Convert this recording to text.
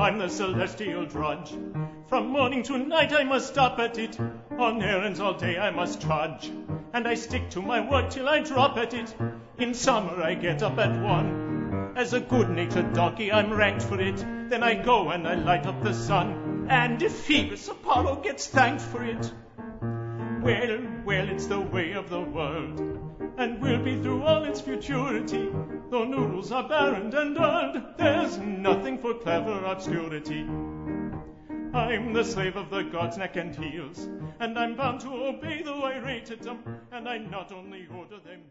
I'm the celestial drudge. From morning to night I must stop at it. On errands all day I must trudge. And I stick to my work till I drop at it. In summer I get up at 1. As a good-natured donkey I'm ranked for it. Then I go and I light up the sun. And if Phoebus Apollo gets thanked for it, well, it's the way of the world, and will be through all its futurity. Though noodles are barren and earned, there's nothing for clever obscurity. I'm the slave of the gods' neck and heels, and I'm bound to obey though I rated them, and I not only order them